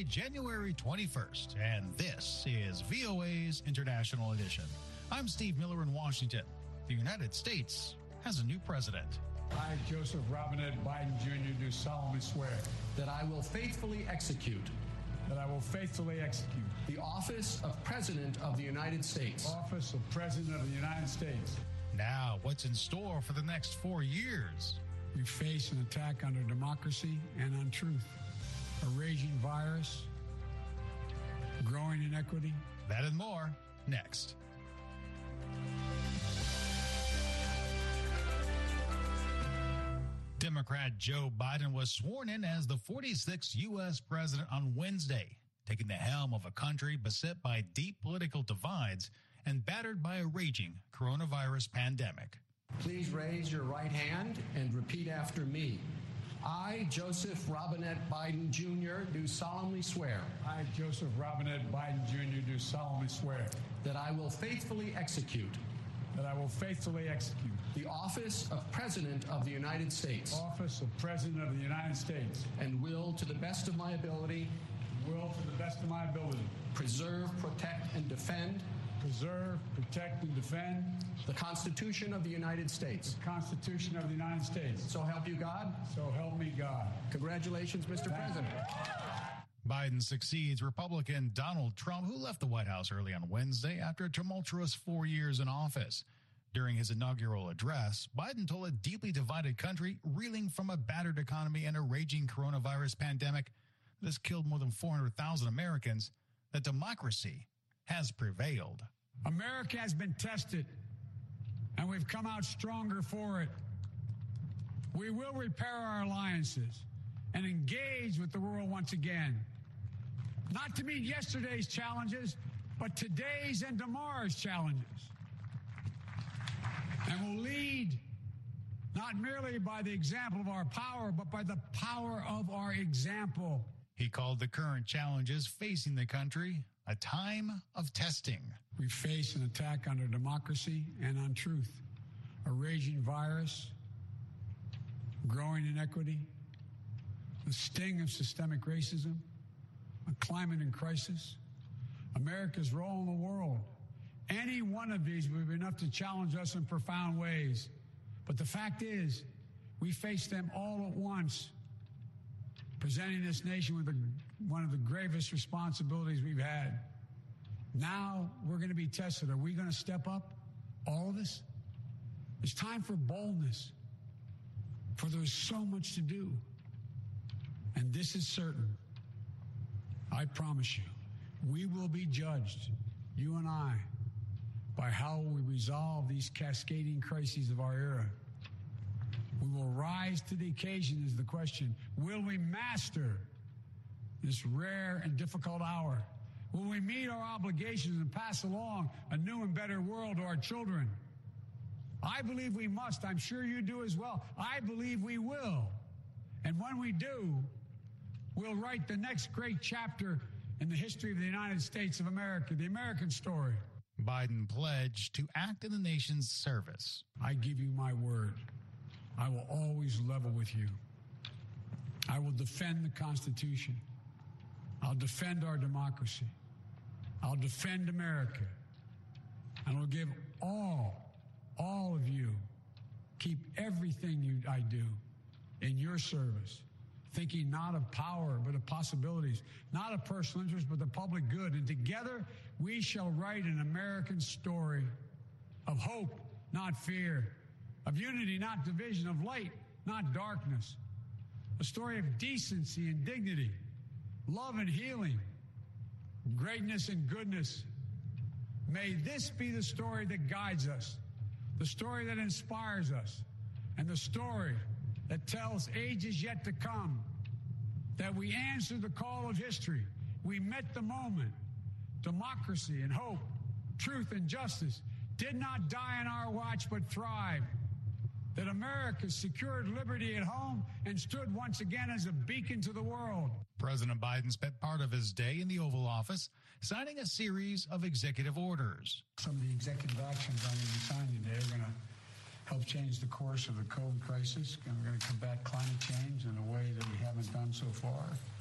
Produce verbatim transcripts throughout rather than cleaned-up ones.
January twenty-first, and this is V O A's International Edition. I'm Steve Miller in Washington. The United States has a new president. I, Joseph Robinette Biden Junior, do solemnly swear that I will faithfully execute that I will faithfully execute the office of President of the United States. Office of President of the United States. Now, what's in store for the next four years? We face an attack on our democracy and on truth, a raging virus, growing inequity. That and more next. Democrat Joe Biden was sworn in as the forty-sixth U S president on Wednesday, taking the helm of a country beset by deep political divides and battered by a raging coronavirus pandemic. Please raise your right hand and repeat after me. I, Joseph Robinette Biden Junior, do solemnly swear. I, Joseph Robinette Biden Junior, do solemnly swear that I will faithfully execute that I will faithfully execute the office of President of the United States. Office of President of the United States. And will, to the best of my ability, will, to the best of my ability, preserve, protect, and defend. Preserve, protect, and defend. The Constitution of the United States. The Constitution of the United States. So help you God. So help me God. Congratulations, Mister Thank President. You. Biden succeeds Republican Donald Trump, who left the White House early on Wednesday after a tumultuous four years in office. During his inaugural address, Biden told a deeply divided country reeling from a battered economy and a raging coronavirus pandemic that has killed more than four hundred thousand Americans that democracy has prevailed. America has been tested, and we've come out stronger for it. We will repair our alliances and engage with the world once again. Not to meet yesterday's challenges, but today's and tomorrow's challenges. And will lead not merely by the example of our power, but by the power of our example. He called the current challenges facing the country a time of testing. We face an attack on our democracy and on truth, a raging virus, growing inequity, the sting of systemic racism, a climate in crisis, America's role in the world. Any one of these would be enough to challenge us in profound ways. But the fact is, we face them all at once, presenting this nation with a, one of the gravest responsibilities we've had. Now we're going to be tested. Are we going to step up, all of us? It's time for boldness, for there's so much to do. And this is certain. I promise you, we will be judged, you and I, by how we resolve these cascading crises of our era. We will rise to the occasion is the question. Will we master this rare and difficult hour? Will we meet our obligations and pass along a new and better world to our children? I believe we must. I'm sure you do as well. I believe we will. And when we do, we'll write the next great chapter in the history of the United States of America, the American story. Biden pledged to act in the nation's service. I give you my word. I will always level with you. I will defend the Constitution. I'll defend our democracy. I'll defend America. And I'll give all, all of you, keep everything you, I do in your service, thinking not of power, but of possibilities, not of personal interest, but the public good. And together, we shall write an American story of hope, not fear, of unity, not division, of light, not darkness, a story of decency and dignity, love and healing, greatness and goodness. May this be the story that guides us, the story that inspires us, and the story that tells ages yet to come that we answered the call of history. We met the moment. Democracy and hope, truth and justice did not die on our watch but thrived. That America secured liberty at home and stood once again as a beacon to the world. President Biden spent part of his day in the Oval Office signing a series of executive orders. Some of the executive actions I'm going to be signing today are going to help change the course of the COVID crisis, and we're going to combat climate change in a way that we haven't done so far.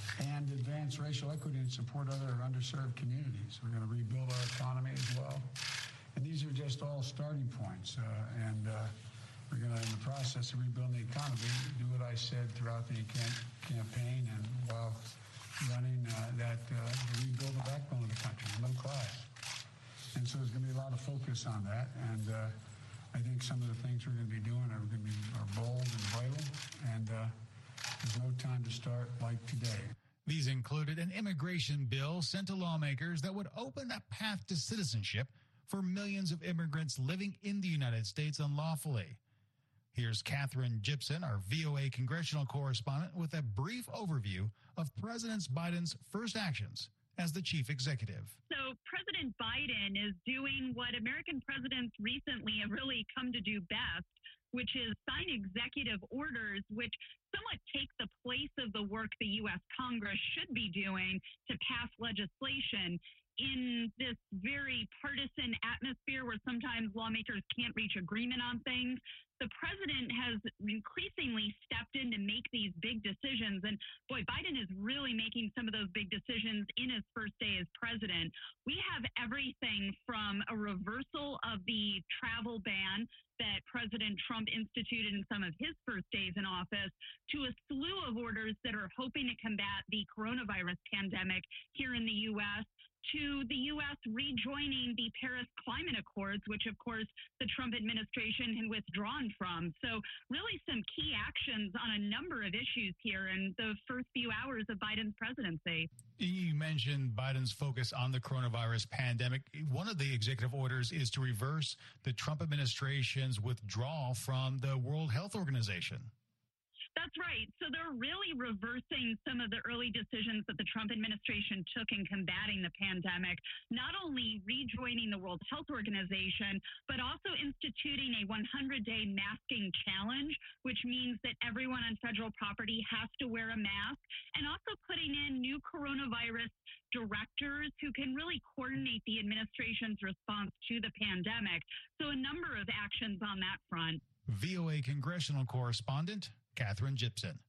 and advance racial equity and support other underserved communities. We're going to rebuild our economy as well. And these are just all starting points. Uh, and uh, we're going to, in the process of rebuilding the economy, do what I said throughout the cam- campaign and while running uh, that uh, to rebuild the backbone of the country, the middle class. And so there's going to be a lot of focus on that. And uh, I think some of the things we're going to be doing are going to be are bold and vital. And uh, there's no time to start like today. These included an immigration bill sent to lawmakers that would open a path to citizenship for millions of immigrants living in the United States unlawfully. Here's Katherine Gypson, our V O A congressional correspondent, with a brief overview of President Biden's first actions as the chief executive. So President Biden is doing what American presidents recently have really come to do best, which is sign executive orders, which somewhat take the place of the work the U S Congress should be doing to pass legislation. In this very partisan atmosphere where sometimes lawmakers can't reach agreement on things, the president has increasingly stepped in to make these big decisions. And boy, Biden is really making some of those big decisions in his first day as president. We have everything from a reversal of the travel ban that President Trump instituted in some of his first days in office to a slew of orders that are hoping to combat the coronavirus pandemic here in the U S, to the U S rejoining the Paris Climate Accords, which, of course, the Trump administration had withdrawn from. So really some key actions on a number of issues here in the first few hours of Biden's presidency. You mentioned Biden's focus on the coronavirus pandemic. One of the executive orders is to reverse the Trump administration's withdrawal from the World Health Organization. That's right. So they're really reversing some of the early decisions that the Trump administration took in combating the pandemic, not only rejoining the World Health Organization, but also instituting a hundred day masking challenge, which means that everyone on federal property has to wear a mask, and also putting in new coronavirus directors who can really coordinate the administration's response to the pandemic. So a number of actions on that front. V O A congressional correspondent Katherine Gypson.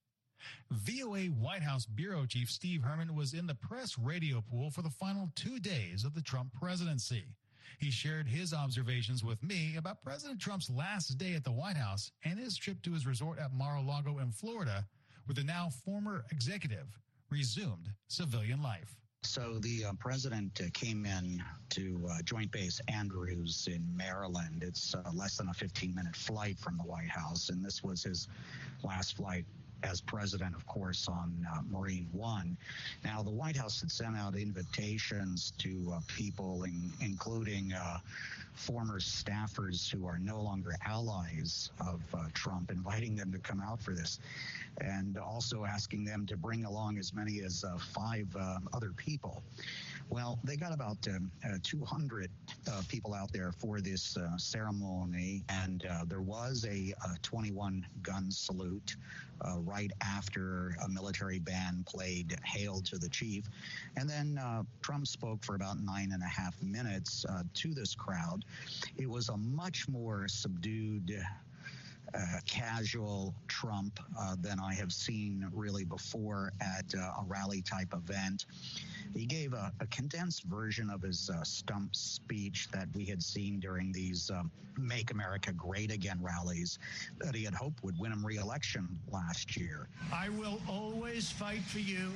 V O A White House Bureau Chief Steve Herman was in the press radio pool for the final two days of the Trump presidency. He shared his observations with me about President Trump's last day at the White House and his trip to his resort at Mar-a-Lago in Florida, where the now former executive resumed civilian life. So the uh, president uh, came in to uh, Joint Base Andrews in Maryland. It's uh, less than a fifteen minute flight from the White House, and this was his last flight as president, of course, on uh, Marine One. Now, the White House had sent out invitations to uh, people, in, including uh, former staffers who are no longer allies of uh, Trump, inviting them to come out for this, and also asking them to bring along as many as uh, five uh, other people. Well, they got about um, uh, two hundred uh, people out there for this uh, ceremony, and uh, there was a twenty-one gun salute uh, right after a military band played Hail to the Chief. And then uh, Trump spoke for about nine and a half minutes uh, to this crowd. It was a much more subdued Uh, casual Trump uh, than I have seen really before at uh, a rally type event. He gave a, a condensed version of his uh, stump speech that we had seen during these um, Make America Great Again rallies that he had hoped would win him re-election last year. I will always fight for you.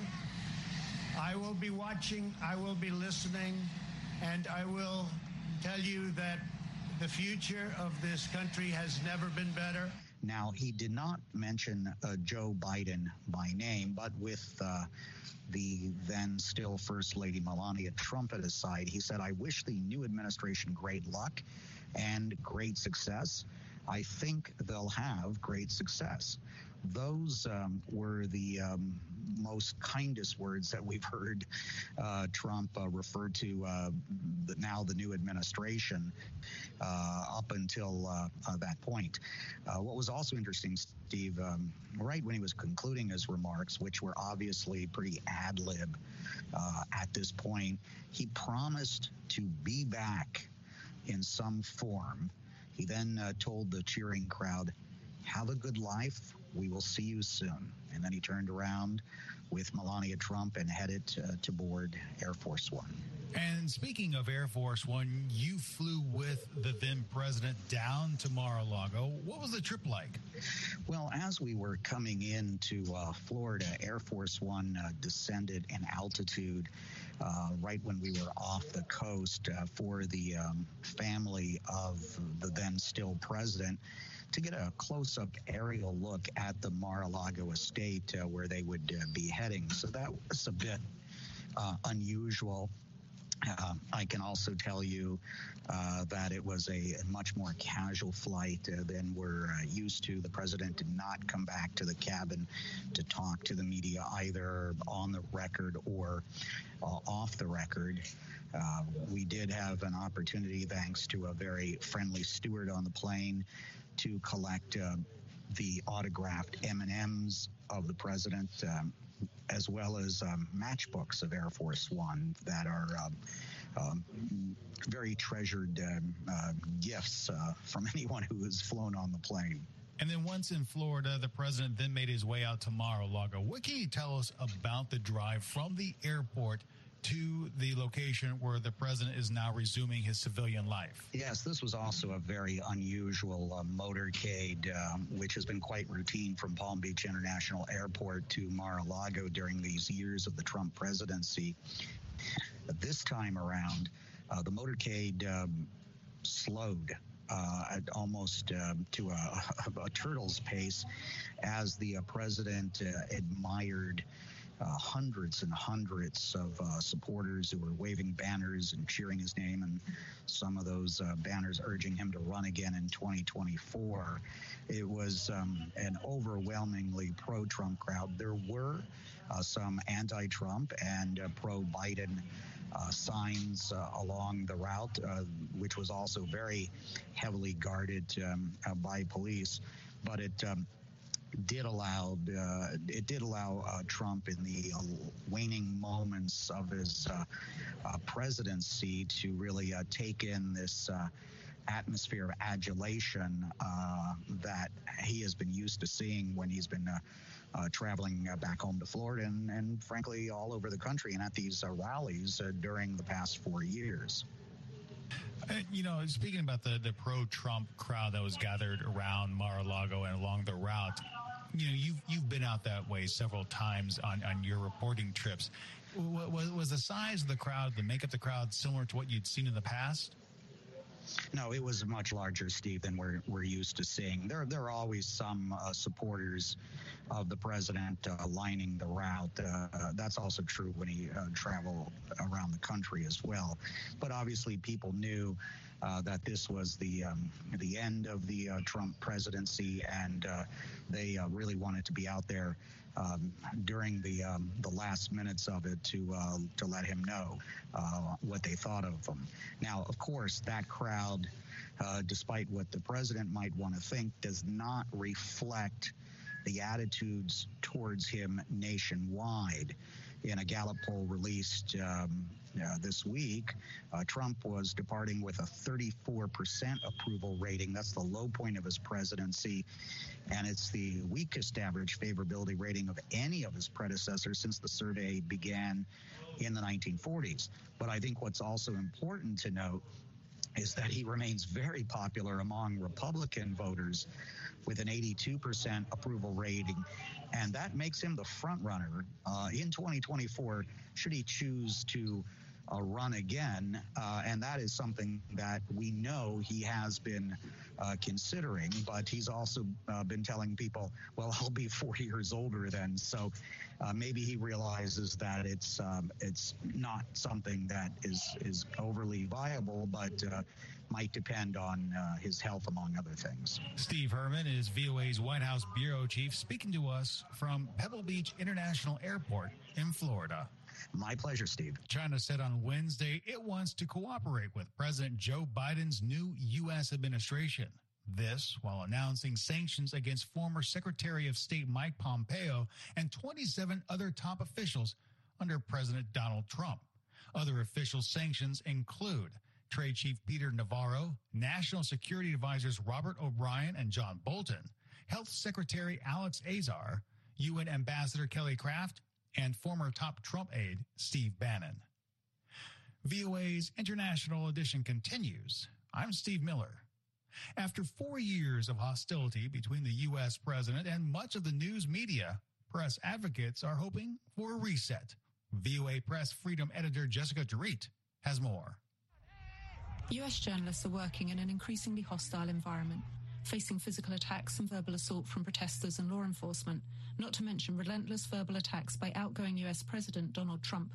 I will be watching, I will be listening, and I will tell you that the future of this country has never been better. Now, he did not mention uh, Joe Biden by name, but with uh, the then still First Lady Melania Trump at his side, he said, I wish the new administration great luck and great success. I think they'll have great success. Those um, were the um, most kindest words that we've heard uh, Trump uh, refer to uh, the, now the new administration uh, up until uh, uh, that point. Uh, what was also interesting, Steve, um, right when he was concluding his remarks, which were obviously pretty ad lib uh, at this point, he promised to be back in some form. He then uh, told the cheering crowd, have a good life. We will see you soon. And then he turned around, with Melania Trump and headed to, to board Air Force One. And speaking of Air Force One, you flew with the then president down to Mar-a-Lago. What was the trip like? Well, as we were coming into uh, Florida, Air Force One uh, descended in altitude uh, right when we were off the coast uh, for the um, family of the then still president to get a close-up aerial look at the Mar-a-Lago estate uh, where they would uh, be heading. So that was a bit uh, unusual. Uh, I can also tell you uh, that it was a much more casual flight uh, than we're uh, used to. The president did not come back to the cabin to talk to the media, either on the record or uh, off the record. Uh, we did have an opportunity, thanks to a very friendly steward on the plane, to collect uh, the autographed M and M's of the president, um, as well as um, matchbooks of Air Force One that are um, um, very treasured um, uh, gifts uh, from anyone who has flown on the plane. And then once in Florida, the president then made his way out to Mar-a-Lago. What can you tell us about the drive from the airport to the location where the president is now resuming his civilian life? Yes, this was also a very unusual uh, motorcade, um, which has been quite routine from Palm Beach International Airport to Mar-a-Lago during these years of the Trump presidency. But this time around, uh, the motorcade um, slowed uh, at almost uh, to a, a turtle's pace as the uh, president uh, admired Uh, hundreds and hundreds of uh, supporters who were waving banners and cheering his name, and some of those uh, banners urging him to run again in twenty twenty-four. It was um, an overwhelmingly pro-Trump crowd. There were uh, some anti-Trump and uh, pro-Biden uh, signs uh, along the route, uh, which was also very heavily guarded um, uh, by police, but it um, did allow uh, it did allow uh, Trump in the uh, waning moments of his uh, uh, presidency to really uh, take in this uh, atmosphere of adulation uh, that he has been used to seeing when he's been uh, uh, traveling uh, back home to Florida and, and frankly all over the country and at these uh, rallies uh, during the past four years. Uh, you know, speaking about the, the pro-Trump crowd that was gathered around Mar-a-Lago and along the route, you know, you've, you've been out that way several times on, on your reporting trips. Was, was the size of the crowd, the makeup of the crowd, similar to what you'd seen in the past? No, it was much larger, Steve, than we're we're used to seeing. There, there are always some uh, supporters of the president uh, lining the route. Uh, uh, that's also true when he uh, traveled around the country as well. But obviously, people knew uh, that this was the um, the end of the uh, Trump presidency, and uh, they uh, really wanted to be out there Um, during the um, the last minutes of it to uh, to let him know uh, what they thought of him. Now, of course, that crowd, uh, despite what the president might want to think, does not reflect the attitudes towards him nationwide. In a Gallup poll released um, uh, this week, uh, Trump was departing with a thirty-four percent approval rating. That's the low point of his presidency, and it's the weakest average favorability rating of any of his predecessors since the survey began in the nineteen forties. But I think what's also important to note is that he remains very popular among Republican voters with an eighty-two percent approval rating. And that makes him the front runner uh, in twenty twenty-four, should he choose to uh, run again. Uh, and that is something that we know he has been uh, considering. But he's also uh, been telling people, well, I'll be forty years older then. So uh, maybe he realizes that it's um, it's not something that is, is overly viable, but uh, might depend on uh, his health, among other things. Steve Herman is V O A's White House bureau chief, speaking to us from Pebble Beach International Airport in Florida. My pleasure, Steve. China said on Wednesday it wants to cooperate with President Joe Biden's new U S administration. This while announcing sanctions against former Secretary of State Mike Pompeo and twenty-seven other top officials under President Donald Trump. Other official sanctions include Trade Chief Peter Navarro, National Security Advisors Robert O'Brien and John Bolton, Health Secretary Alex Azar, U N Ambassador Kelly Craft, and former top Trump aide Steve Bannon. V O A's International Edition continues. I'm Steve Miller. After four years of hostility between the U S president and much of the news media, press advocates are hoping for a reset. V O A Press Freedom Editor Jessica Jarrett has more. U S journalists are working in an increasingly hostile environment, facing physical attacks and verbal assault from protesters and law enforcement, not to mention relentless verbal attacks by outgoing U S President Donald Trump.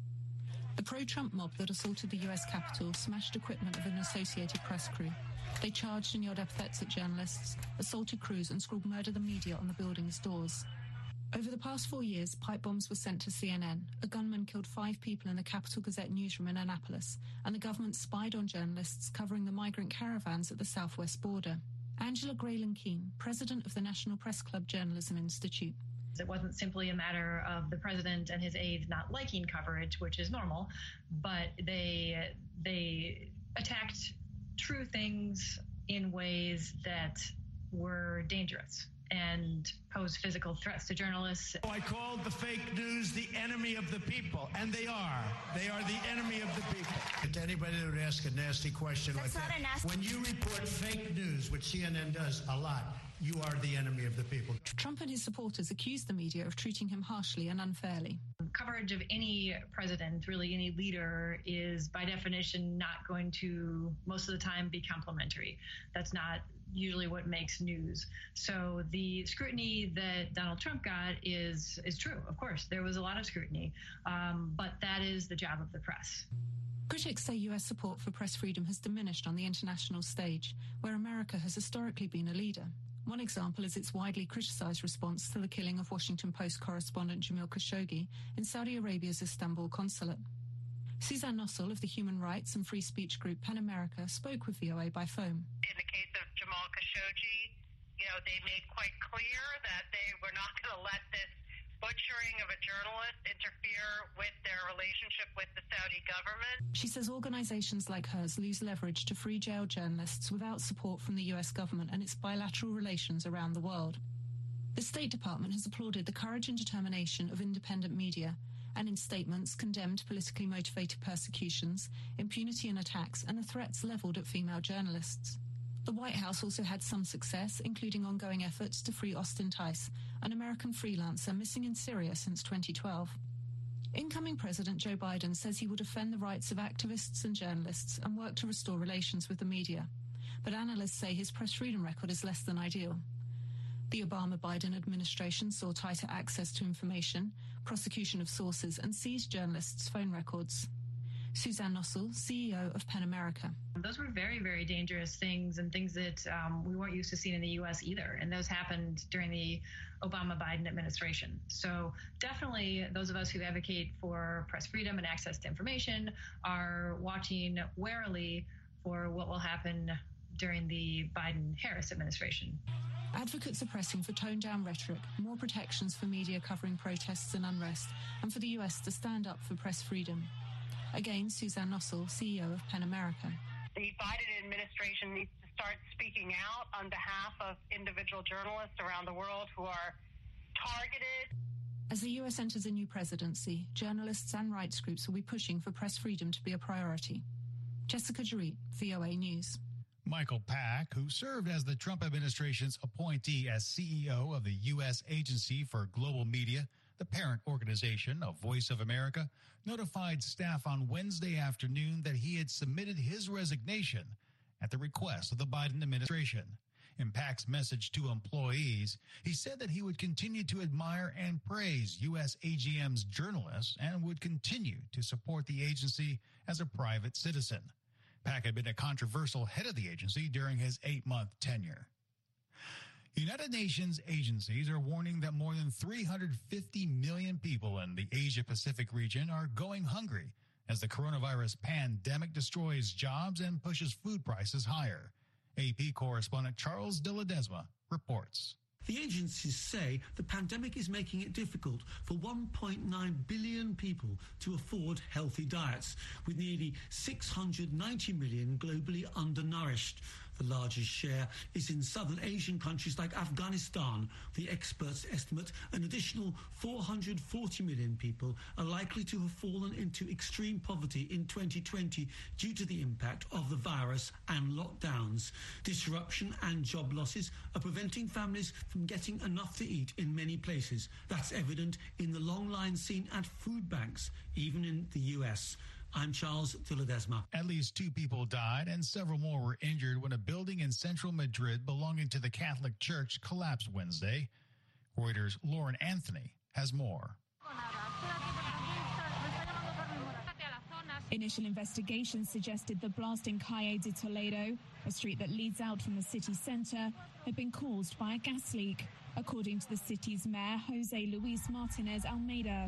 The pro-Trump mob that assaulted the U S Capitol smashed equipment of an Associated Press crew. They charged and yelled epithets at journalists, assaulted crews, and scrawled "Murder the Media" on the building's doors. Over the past four years, pipe bombs were sent to C N N. A gunman killed five people in the Capital Gazette newsroom in Annapolis, and the government spied on journalists covering the migrant caravans at the southwest border. Angela Grayling Keane, president of the National Press Club Journalism Institute. It wasn't simply a matter of the president and his aides not liking coverage, which is normal, but they they attacked true things in ways that were dangerous and posed physical threats to journalists. I called the fake news the enemy of the people, and they are. They are the enemy of the people. And to anybody that would ask a nasty question That's like not that, a nasty- when you report fake news, which C N N does a lot, you are the enemy of the people. Trump and his supporters accused the media of treating him harshly and unfairly. Coverage of any president, really any leader, is by definition not going to, most of the time, be complimentary. That's not usually what makes news. So the scrutiny that Donald Trump got is is true. Of course, there was a lot of scrutiny, um, but that is the job of the press. Critics say U S support for press freedom has diminished on the international stage, where America has historically been a leader. One example is its widely criticized response to the killing of Washington Post correspondent Jamil Khashoggi in Saudi Arabia's Istanbul consulate. Suzanne Nossel of the human rights and free speech group PEN America spoke with V O A by phone. In the case of Jamal Khashoggi, you know, they made quite clear that they were not going to let this butchering of a journalist interfere with their relationship with the Saudi government. She says organizations like hers lose leverage to free jail journalists without support from the U S government and its bilateral relations around the world. The State Department has applauded the courage and determination of independent media and in statements condemned politically motivated persecutions, impunity in attacks, and the threats leveled at female journalists. The White House also had some success, including ongoing efforts to free Austin Tice, an American freelancer missing in Syria since twenty twelve. Incoming President Joe Biden says he will defend the rights of activists and journalists and work to restore relations with the media. But analysts say his press freedom record is less than ideal. The Obama-Biden administration saw tighter access to information, prosecution of sources, and seized journalists' phone records. Suzanne Nossel, C E O of PEN America. Those were very, very dangerous things and things that um, we weren't used to seeing in the U S either. And those happened during the Obama-Biden administration. So definitely those of us who advocate for press freedom and access to information are watching warily for what will happen during the Biden-Harris administration. Advocates are pressing for toned-down rhetoric, more protections for media covering protests and unrest, and for the U S to stand up for press freedom. Again, Suzanne Nossel, C E O of PEN America. The Biden administration needs to start speaking out on behalf of individual journalists around the world who are targeted. As the U S enters a new presidency, journalists and rights groups will be pushing for press freedom to be a priority. Jessica Jarrett, V O A News. Michael Pack, who served as the Trump administration's appointee as C E O of the U S Agency for Global Media, the parent organization of Voice of America, notified staff on Wednesday afternoon that he had submitted his resignation at the request of the Biden administration. In Pack's message to employees, he said that he would continue to admire and praise U S A G M's journalists and would continue to support the agency as a private citizen. Pack had been a controversial head of the agency during his eight-month tenure. United Nations agencies are warning that more than three hundred fifty million people in the Asia-Pacific region are going hungry as the coronavirus pandemic destroys jobs and pushes food prices higher. A P correspondent Charles de Ledesma reports. The agencies say the pandemic is making it difficult for one point nine billion people to afford healthy diets, with nearly six hundred ninety million globally undernourished. The largest share is in southern Asian countries like Afghanistan. The experts estimate an additional four hundred forty million people are likely to have fallen into extreme poverty in twenty twenty due to the impact of the virus and lockdowns. Disruption and job losses are preventing families from getting enough to eat in many places. That's evident in the long lines seen at food banks, even in the U S. I'm Charles de Ledesma. At least two people died and several more were injured when a building in central Madrid belonging to the Catholic Church collapsed Wednesday. Reuters' Lauren Anthony has more. Initial investigations suggested the blast in Calle de Toledo, a street that leads out from the city centre, had been caused by a gas leak, according to the city's mayor, Jose Luis Martinez Almeida.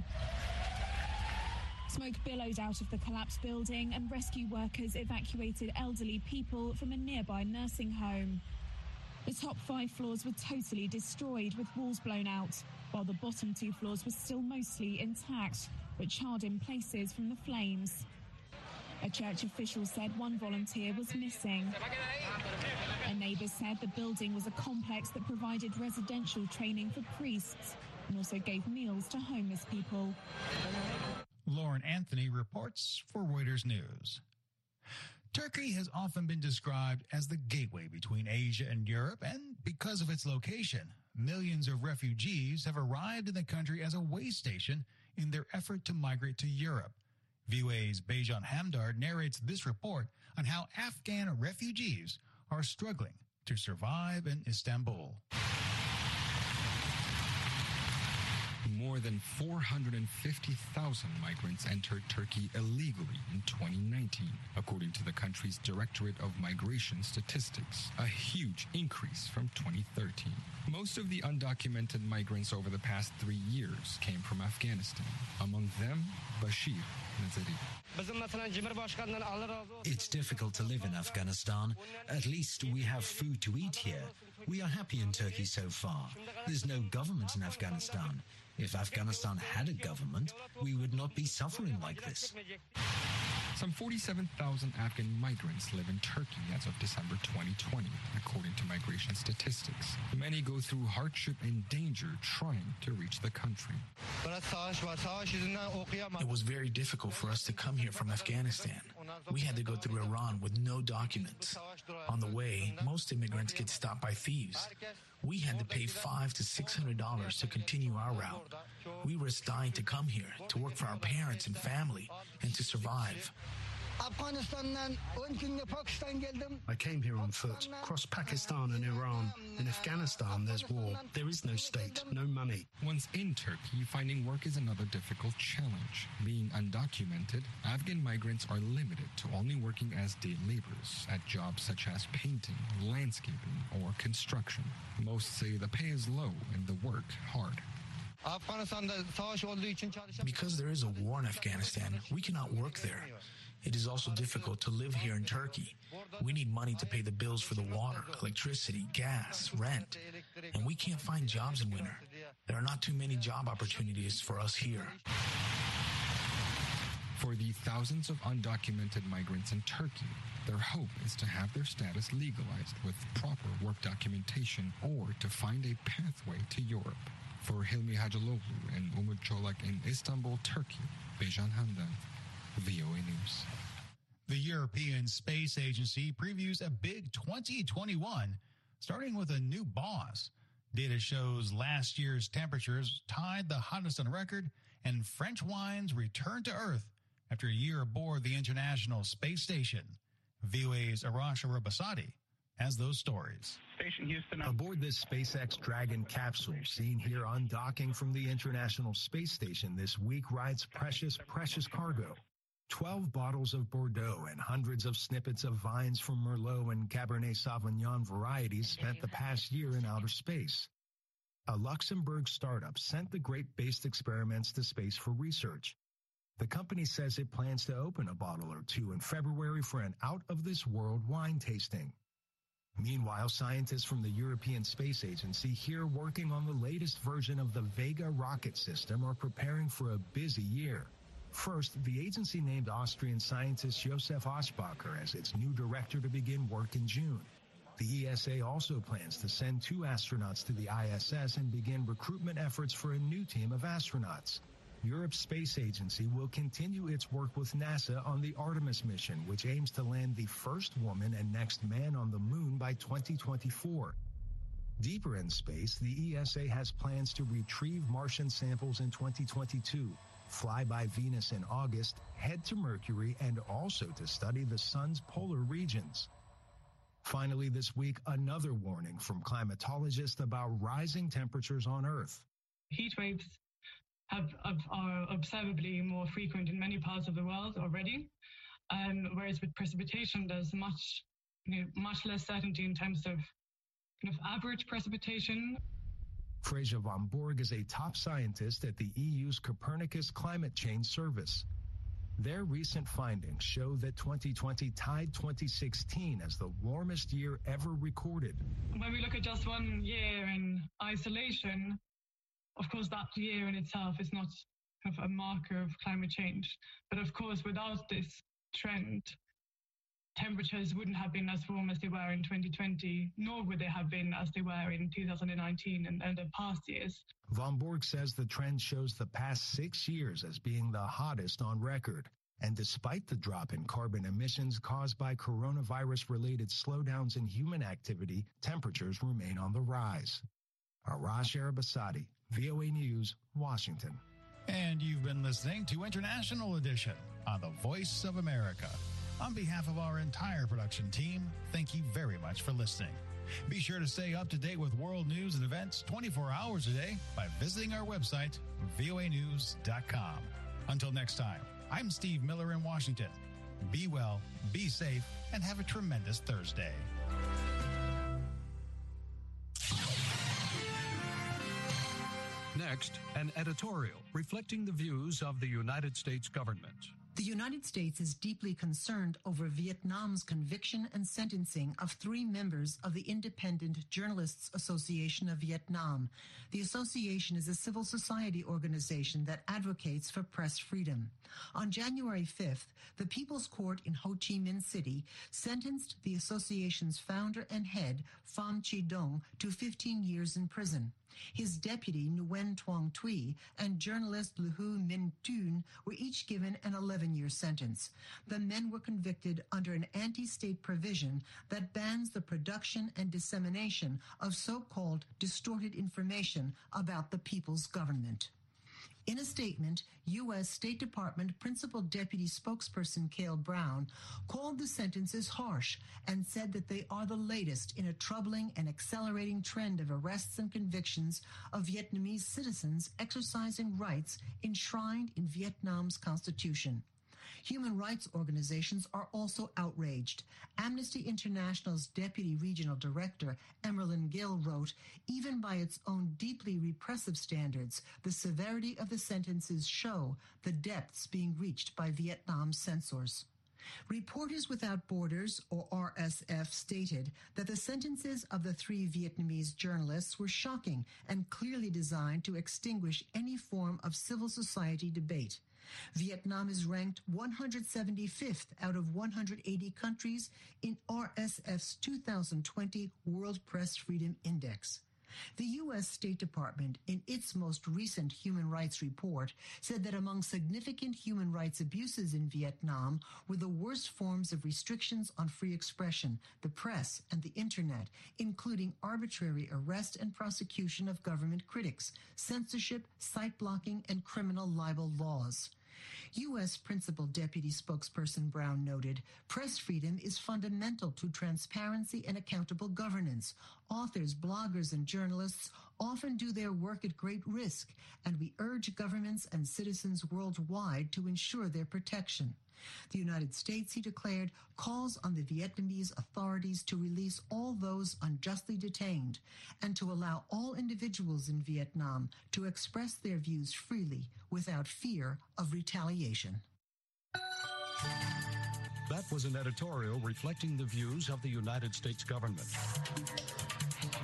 Smoke billowed out of the collapsed building and rescue workers evacuated elderly people from a nearby nursing home. The top five floors were totally destroyed with walls blown out, while the bottom two floors were still mostly intact, but charred in places from the flames. A church official said one volunteer was missing. A neighbour said the building was a complex that provided residential training for priests and also gave meals to homeless people. Lauren Anthony reports for Reuters News. Turkey has often been described as the gateway between Asia and Europe, and because of its location, millions of refugees have arrived in the country as a way station in their effort to migrate to Europe. V O A's Bejan Hamdard narrates this report on how Afghan refugees are struggling to survive in Istanbul. More than four hundred fifty thousand migrants entered Turkey illegally in twenty nineteen, according to the country's Directorate of Migration Statistics, a huge increase from twenty thirteen. Most of the undocumented migrants over the past three years came from Afghanistan, among them Bashir Nazari. It's difficult to live in Afghanistan. At least we have food to eat here. We are happy in Turkey so far. There's no government in Afghanistan. If Afghanistan had a government, we would not be suffering like this. Some forty-seven thousand Afghan migrants live in Turkey as of December twenty twenty, according to migration statistics. Many go through hardship and danger trying to reach the country. It was very difficult for us to come here from Afghanistan. We had to go through Iran with no documents. On the way, most immigrants get stopped by thieves. We had to pay five to six hundred dollars to continue our route. We risked dying to come here, to work for our parents and family, and to survive. I came here on foot, crossed Pakistan and Iran. In Afghanistan, there's war. There is no state, no money. Once in Turkey, finding work is another difficult challenge. Being undocumented, Afghan migrants are limited to only working as day laborers at jobs such as painting, landscaping, or construction. Most say the pay is low and the work hard. Because there is a war in Afghanistan, we cannot work there. It is also difficult to live here in Turkey. We need money to pay the bills for the water, electricity, gas, rent, and we can't find jobs in winter. There are not too many job opportunities for us here. For the thousands of undocumented migrants in Turkey, their hope is to have their status legalized with proper work documentation or to find a pathway to Europe. For Hilmi Hacıoğlu and Umut Çolak in Istanbul, Turkey, Bejan Hamdan, V O A News. The European Space Agency previews a big twenty twenty-one, starting with a new boss. Data shows last year's temperatures tied the hottest on record, and French wines returned to Earth after a year aboard the International Space Station. V O A's Arash Arabasadi has those stories. Station Houston. Aboard this SpaceX Dragon capsule, seen here undocking from the International Space Station this week, rides precious, precious cargo. Twelve bottles of Bordeaux and hundreds of snippets of vines from Merlot and Cabernet Sauvignon varieties spent the past year in outer space. A Luxembourg startup sent the grape-based experiments to space for research. The company says it plans to open a bottle or two in February for an out-of-this-world wine tasting. Meanwhile, scientists from the European Space Agency here working on the latest version of the Vega rocket system are preparing for a busy year. First, the agency named Austrian scientist Josef Aschbacher as its new director to begin work in June. The E S A also plans to send two astronauts to the I S S and begin recruitment efforts for a new team of astronauts. Europe's space agency will continue its work with NASA on the Artemis mission, which aims to land the first woman and next man on the moon by twenty twenty-four. Deeper in space, the E S A has plans to retrieve Martian samples in twenty twenty-two, fly by Venus in August, head to Mercury, and also to study the sun's polar regions. Finally, this week, another warning from climatologists about rising temperatures on Earth. Heat waves have, have, are observably more frequent in many parts of the world already, um, whereas with precipitation, there's much, you know, much less certainty in terms of kind of average precipitation. Freja von Borg is a top scientist at the E U's Copernicus Climate Change Service. Their recent findings show that twenty twenty tied twenty sixteen as the warmest year ever recorded. When we look at just one year in isolation, of course, that year in itself is not kind of a marker of climate change. But of course, without this trend, temperatures wouldn't have been as warm as they were in twenty twenty, nor would they have been as they were in two thousand nineteen and, and the past years. Von Borg says the trend shows the past six years as being the hottest on record. And despite the drop in carbon emissions caused by coronavirus-related slowdowns in human activity, temperatures remain on the rise. Arash Arabasadi, V O A News, Washington. And you've been listening to International Edition on the Voice of America. On behalf of our entire production team, thank you very much for listening. Be sure to stay up to date with world news and events twenty-four hours a day by visiting our website, V O A news dot com. Until next time, I'm Steve Miller in Washington. Be well, be safe, and have a tremendous Thursday. Next, an editorial reflecting the views of the United States government. The United States is deeply concerned over Vietnam's conviction and sentencing of three members of the Independent Journalists Association of Vietnam. The association is a civil society organization that advocates for press freedom. On January fifth, the People's Court in Ho Chi Minh City sentenced the association's founder and head, Pham Chi Dong, to fifteen years in prison. His deputy, Nguyen Tuong Thuy, and journalist Lưu Minh Tuyen were each given an eleven-year sentence. The men were convicted under an anti-state provision that bans the production and dissemination of so-called distorted information about the people's government. In a statement, U S State Department Principal Deputy Spokesperson Cale Brown called the sentences harsh and said that they are the latest in a troubling and accelerating trend of arrests and convictions of Vietnamese citizens exercising rights enshrined in Vietnam's constitution. Human rights organizations are also outraged. Amnesty International's Deputy Regional Director, Emerlyn Gill, wrote, "Even by its own deeply repressive standards, the severity of the sentences show the depths being reached by Vietnam's censors." Reporters Without Borders, or R S F, stated that the sentences of the three Vietnamese journalists were shocking and clearly designed to extinguish any form of civil society debate. Vietnam is ranked one hundred seventy-fifth out of one hundred eighty countries in R S F's two thousand twenty World Press Freedom Index. The U S State Department, in its most recent human rights report, said that among significant human rights abuses in Vietnam were the worst forms of restrictions on free expression, the press, and the Internet, including arbitrary arrest and prosecution of government critics, censorship, site blocking, and criminal libel laws. U S Principal Deputy Spokesperson Brown noted, press freedom is fundamental to transparency and accountable governance. Authors, bloggers, and journalists often do their work at great risk, and we urge governments and citizens worldwide to ensure their protection. The United States, he declared, calls on the Vietnamese authorities to release all those unjustly detained and to allow all individuals in Vietnam to express their views freely without fear of retaliation. That was an editorial reflecting the views of the United States government.